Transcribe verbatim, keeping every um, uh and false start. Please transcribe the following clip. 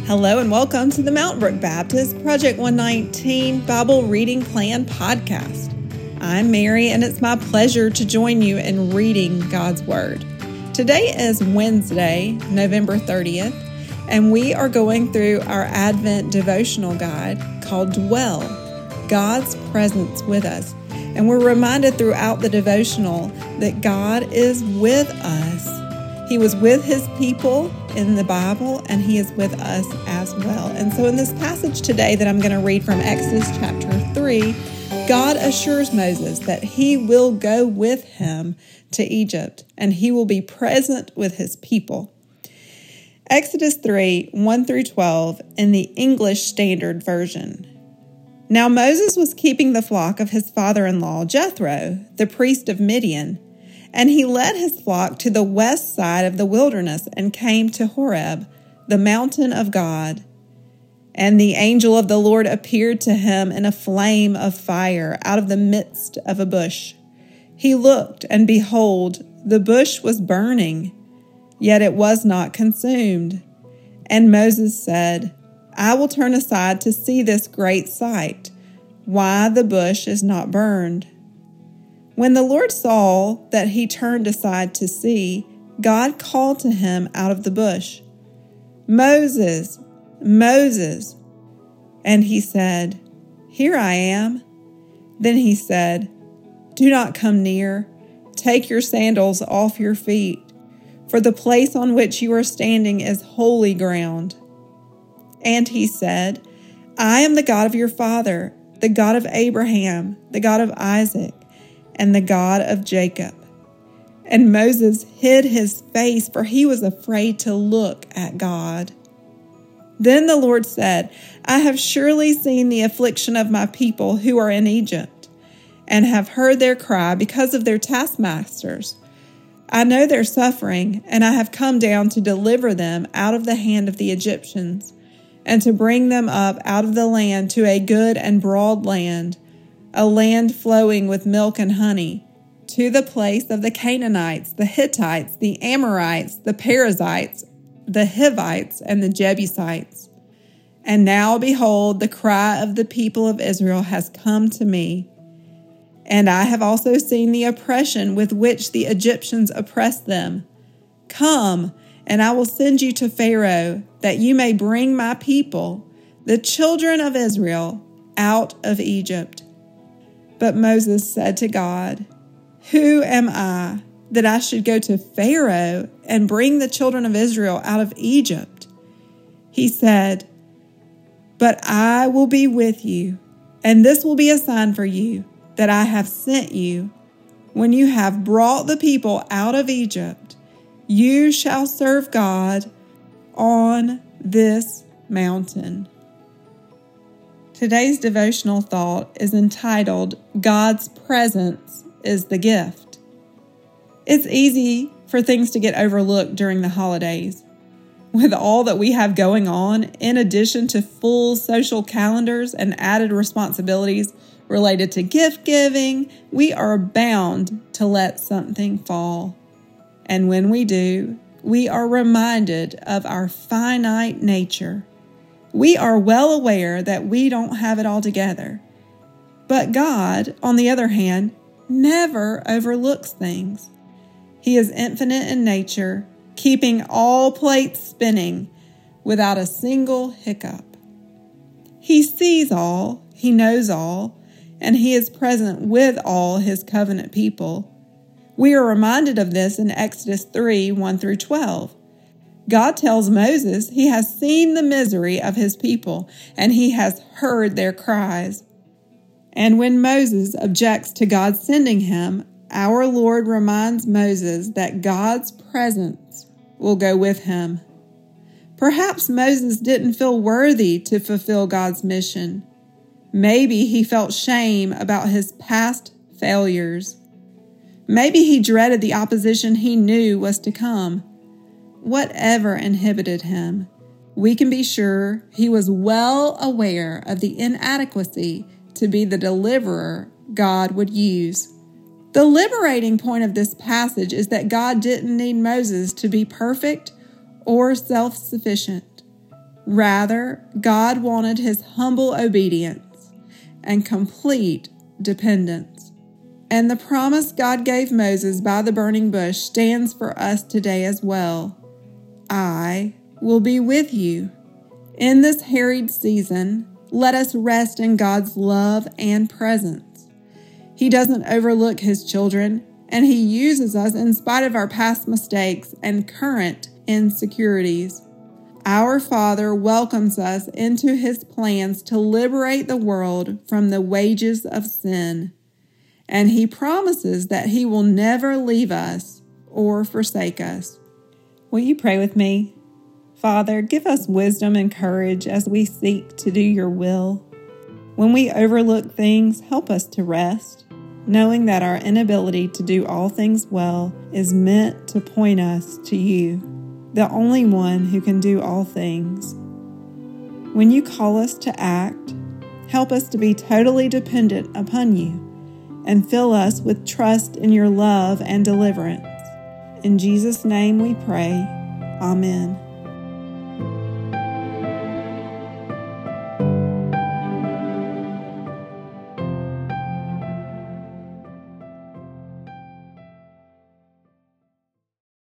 Hello and welcome to the Mountain Brook Baptist Project one nineteen Bible Reading Plan Podcast. I'm Mary and it's my pleasure to join you in reading God's Word. Today is Wednesday, November thirtieth, and we are going through our Advent devotional guide called Dwell, God's Presence with Us. And we're reminded throughout the devotional that God is with us. He was with his people in the Bible, and he is with us as well. And so in this passage today that I'm going to read from Exodus chapter three, God assures Moses that he will go with him to Egypt, and he will be present with his people. Exodus three, one through twelve in the English Standard Version. Now Moses was keeping the flock of his father-in-law, Jethro, the priest of Midian, and he led his flock to the west side of the wilderness and came to Horeb, the mountain of God. And the angel of the Lord appeared to him in a flame of fire out of the midst of a bush. He looked, and behold, the bush was burning, yet it was not consumed. And Moses said, I will turn aside to see this great sight, why the bush is not burned. When the Lord saw that he turned aside to see, God called to him out of the bush, Moses, Moses. And he said, Here I am. Then he said, Do not come near. Take your sandals off your feet, for the place on which you are standing is holy ground. And he said, I am the God of your father, the God of Abraham, the God of Isaac, and the God of Jacob. And Moses hid his face, for he was afraid to look at God. Then the Lord said, I have surely seen the affliction of my people who are in Egypt, and have heard their cry because of their taskmasters. I know their suffering, and I have come down to deliver them out of the hand of the Egyptians, and to bring them up out of the land to a good and broad land, a land flowing with milk and honey, to the place of the Canaanites, the Hittites, the Amorites, the Perizzites, the Hivites, and the Jebusites. And now, behold, the cry of the people of Israel has come to me. And I have also seen the oppression with which the Egyptians oppress them. Come, and I will send you to Pharaoh, that you may bring my people, the children of Israel, out of Egypt. But Moses said to God, Who am I that I should go to Pharaoh and bring the children of Israel out of Egypt? He said, But I will be with you, and this will be a sign for you that I have sent you. When you have brought the people out of Egypt, you shall serve God on this mountain. Today's devotional thought is entitled, God's Presence is the Gift. It's easy for things to get overlooked during the holidays. With all that we have going on, in addition to full social calendars and added responsibilities related to gift giving, we are bound to let something fall. And when we do, we are reminded of our finite nature. We are well aware that we don't have it all together. But God, on the other hand, never overlooks things. He is infinite in nature, keeping all plates spinning without a single hiccup. He sees all, he knows all, and he is present with all his covenant people. We are reminded of this in Exodus three, one through twelve. God tells Moses he has seen the misery of his people, and he has heard their cries. And when Moses objects to God sending him, our Lord reminds Moses that God's presence will go with him. Perhaps Moses didn't feel worthy to fulfill God's mission. Maybe he felt shame about his past failures. Maybe he dreaded the opposition he knew was to come. Whatever inhibited him, we can be sure he was well aware of the inadequacy to be the deliverer God would use. The liberating point of this passage is that God didn't need Moses to be perfect or self-sufficient. Rather, God wanted his humble obedience and complete dependence. And the promise God gave Moses by the burning bush stands for us today as well. I will be with you. In this harried season, let us rest in God's love and presence. He doesn't overlook his children, and he uses us in spite of our past mistakes and current insecurities. Our Father welcomes us into his plans to liberate the world from the wages of sin, and he promises that he will never leave us or forsake us. Will you pray with me? Father, give us wisdom and courage as we seek to do your will. When we overlook things, help us to rest, knowing that our inability to do all things well is meant to point us to you, the only one who can do all things. When you call us to act, help us to be totally dependent upon you and fill us with trust in your love and deliverance. In Jesus' name we pray. Amen.